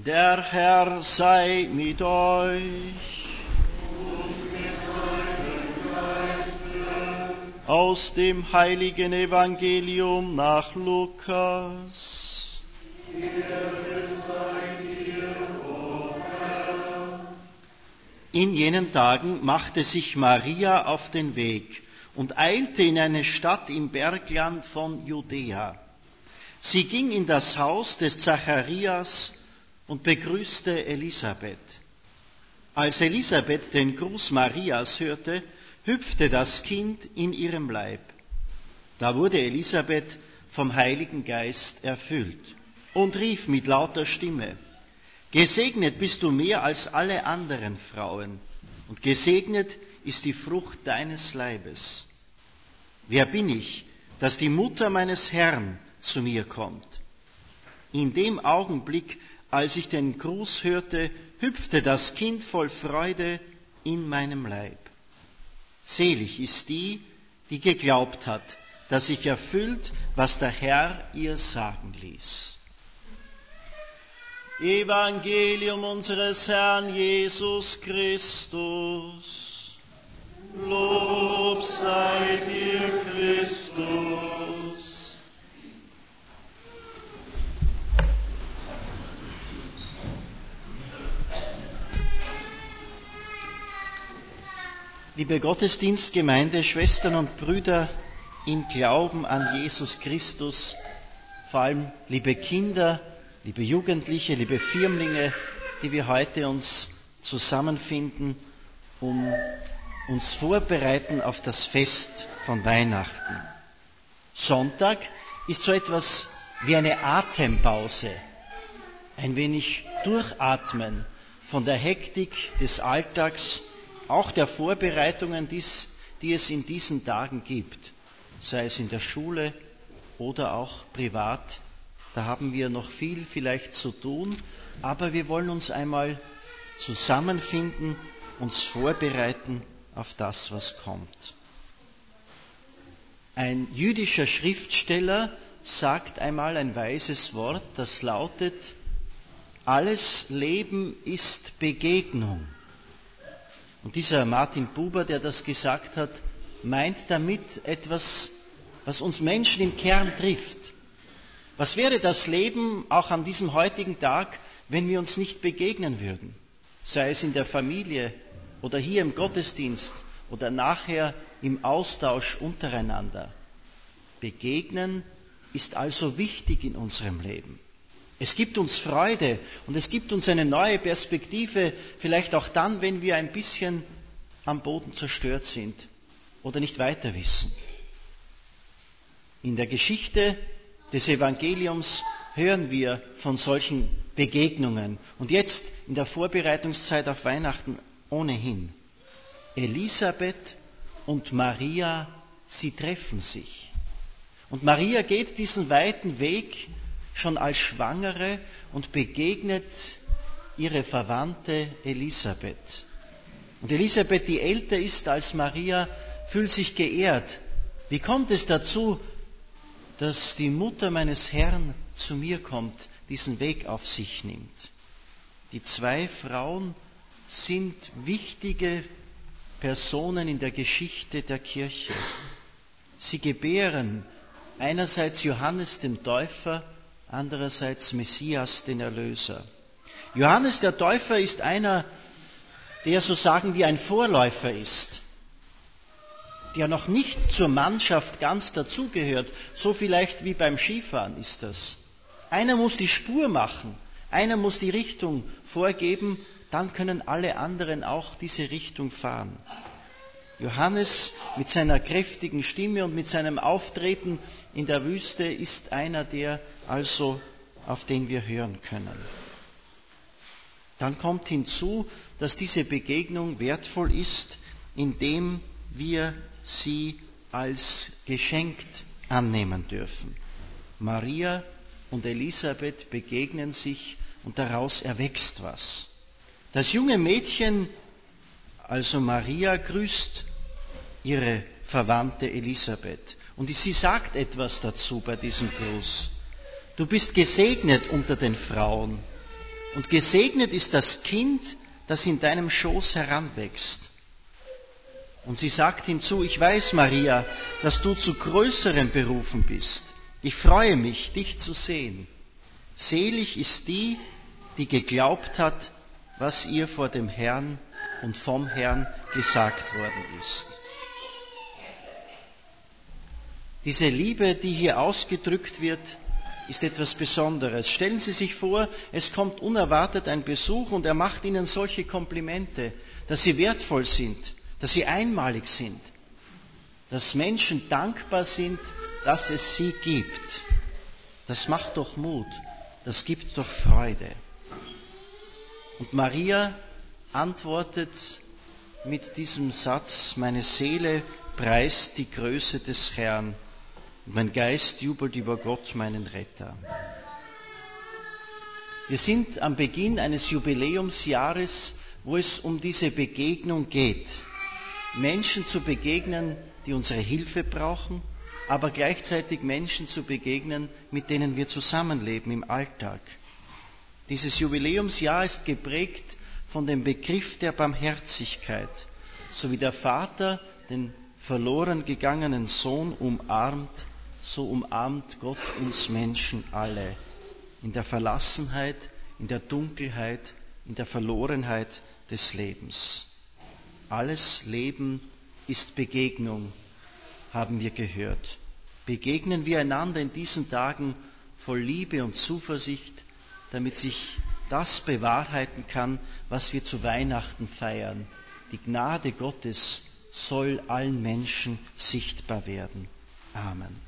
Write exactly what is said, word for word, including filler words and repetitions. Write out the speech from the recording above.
Der Herr sei mit euch. Aus dem heiligen Evangelium nach Lukas. In jenen Tagen machte sich Maria auf den Weg und eilte in eine Stadt im Bergland von Judäa. Sie ging in das Haus des Zacharias und begrüßte Elisabeth. Als Elisabeth den Gruß Marias hörte, hüpfte das Kind in ihrem Leib. Da wurde Elisabeth vom Heiligen Geist erfüllt und rief mit lauter Stimme: Gesegnet bist du mehr als alle anderen Frauen, und gesegnet ist die Frucht deines Leibes. Wer bin ich, dass die Mutter meines Herrn zu mir kommt? In dem Augenblick, als ich den Gruß hörte, hüpfte das Kind voll Freude in meinem Leib. Selig ist die, die geglaubt hat, dass sich erfüllt, was der Herr ihr sagen ließ. Evangelium unseres Herrn Jesus Christus. Lob sei dir, Christus. Liebe Gottesdienstgemeinde, Schwestern und Brüder im Glauben an Jesus Christus, vor allem liebe Kinder, liebe Jugendliche, liebe Firmlinge, die wir heute uns zusammenfinden, um uns vorbereiten auf das Fest von Weihnachten. Sonntag ist so etwas wie eine Atempause, ein wenig durchatmen von der Hektik des Alltags, auch der Vorbereitungen, die es in diesen Tagen gibt, sei es in der Schule oder auch privat. Da haben wir noch viel vielleicht zu tun, aber wir wollen uns einmal zusammenfinden, uns vorbereiten auf das, was kommt. Ein jüdischer Schriftsteller sagt einmal ein weises Wort, das lautet: Alles Leben ist Begegnung. Und dieser Martin Buber, der das gesagt hat, meint damit etwas, was uns Menschen im Kern trifft. Was wäre das Leben auch an diesem heutigen Tag, wenn wir uns nicht begegnen würden? Sei es in der Familie oder hier im Gottesdienst oder nachher im Austausch untereinander. Begegnen ist also wichtig in unserem Leben. Es gibt uns Freude und es gibt uns eine neue Perspektive, vielleicht auch dann, wenn wir ein bisschen am Boden zerstört sind oder nicht weiter wissen. In der Geschichte des Evangeliums hören wir von solchen Begegnungen und jetzt in der Vorbereitungszeit auf Weihnachten ohnehin. Elisabeth und Maria, sie treffen sich. Und Maria geht diesen weiten Weg schon als Schwangere und begegnet ihre Verwandte Elisabeth. Und Elisabeth, die älter ist als Maria, fühlt sich geehrt. Wie kommt es dazu, dass die Mutter meines Herrn zu mir kommt, diesen Weg auf sich nimmt? Die zwei Frauen sind wichtige Personen in der Geschichte der Kirche. Sie gebären einerseits Johannes den Täufer, andererseits Messias, den Erlöser. Johannes der Täufer ist einer, der, so sagen wir, ein Vorläufer ist, der noch nicht zur Mannschaft ganz dazugehört, so vielleicht wie beim Skifahren ist das. Einer muss die Spur machen, einer muss die Richtung vorgeben, dann können alle anderen auch diese Richtung fahren. Johannes mit seiner kräftigen Stimme und mit seinem Auftreten in der Wüste ist einer, der also, auf den wir hören können. Dann kommt hinzu, dass diese Begegnung wertvoll ist, indem wir sie als geschenkt annehmen dürfen. Maria und Elisabeth begegnen sich und daraus erwächst was. Das junge Mädchen, also Maria, grüßt ihre Verwandte Elisabeth. Und sie sagt etwas dazu bei diesem Gruß. Du bist gesegnet unter den Frauen Und gesegnet ist das Kind, das in deinem Schoß heranwächst. Und sie sagt hinzu, ich weiß, Maria, dass du zu größeren berufen bist. Ich freue mich, dich zu sehen. Selig ist die, die geglaubt hat, was ihr vor dem Herrn und vom Herrn gesagt worden ist. Diese Liebe, die hier ausgedrückt wird, ist etwas Besonderes. Stellen Sie sich vor, es kommt unerwartet ein Besuch und er macht Ihnen solche Komplimente, dass Sie wertvoll sind, dass Sie einmalig sind, dass Menschen dankbar sind, dass es Sie gibt. Das macht doch Mut, das gibt doch Freude. Und Maria antwortet mit diesem Satz, meine Seele preist die Größe des Herrn und mein Geist jubelt über Gott, meinen Retter. Wir sind am Beginn eines Jubiläumsjahres, wo es um diese Begegnung geht. Menschen zu begegnen, die unsere Hilfe brauchen, aber gleichzeitig Menschen zu begegnen, mit denen wir zusammenleben im Alltag. Dieses Jubiläumsjahr ist geprägt von dem Begriff der Barmherzigkeit, so wie der Vater den verloren gegangenen Sohn umarmt, so umarmt Gott uns Menschen alle, in der Verlassenheit, in der Dunkelheit, in der Verlorenheit des Lebens. Alles Leben ist Begegnung, haben wir gehört. Begegnen wir einander in diesen Tagen voll Liebe und Zuversicht, damit sich das bewahrheiten kann, was wir zu Weihnachten feiern. Die Gnade Gottes soll allen Menschen sichtbar werden. Amen.